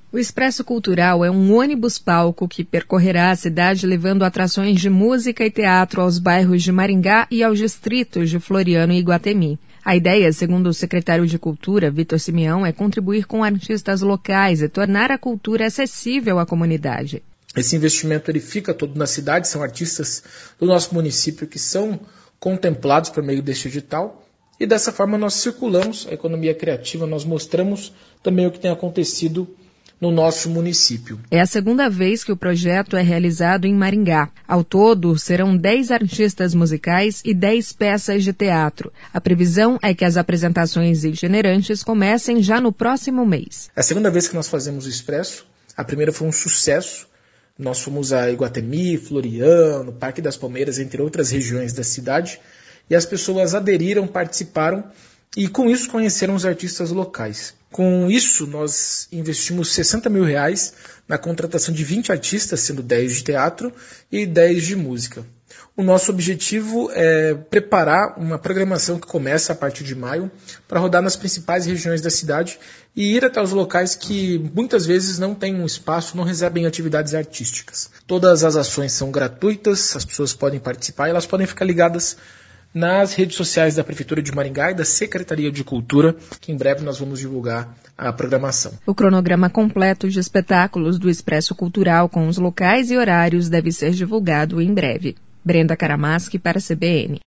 O Expresso Cultural é um ônibus-palco que percorrerá a cidade levando atrações de música e teatro aos bairros de Maringá e aos distritos de Floriano e Iguatemi. A ideia, segundo o secretário de Cultura, Vitor Simeão, é contribuir com artistas locais e tornar a cultura acessível à comunidade. Esse investimento ele fica todo na cidade, são artistas do nosso município que são contemplados por meio deste edital e dessa forma nós circulamos a economia criativa, nós mostramos também o que tem acontecido no nosso município. É a segunda vez que o projeto é realizado em Maringá. Ao todo, serão 10 artistas musicais e 10 peças de teatro. A previsão é que as apresentações itinerantes comecem já no próximo mês. É a segunda vez que nós fazemos o Expresso. A primeira foi um sucesso. Nós fomos a Iguatemi, Floriano, Parque das Palmeiras, entre outras regiões da cidade. E as pessoas aderiram, participaram e com isso conheceram os artistas locais. Com isso, nós investimos R$60 mil na contratação de 20 artistas, sendo 10 de teatro e 10 de música. O nosso objetivo é preparar uma programação que começa a partir de maio para rodar nas principais regiões da cidade e ir até os locais que muitas vezes não têm um espaço, não recebem atividades artísticas. Todas as ações são gratuitas, as pessoas podem participar e elas podem ficar ligadas nas redes sociais da Prefeitura de Maringá e da Secretaria de Cultura, que em breve nós vamos divulgar a programação. O cronograma completo de espetáculos do Expresso Cultural com os locais e horários deve ser divulgado em breve. Brenda Karamaschi para a CBN.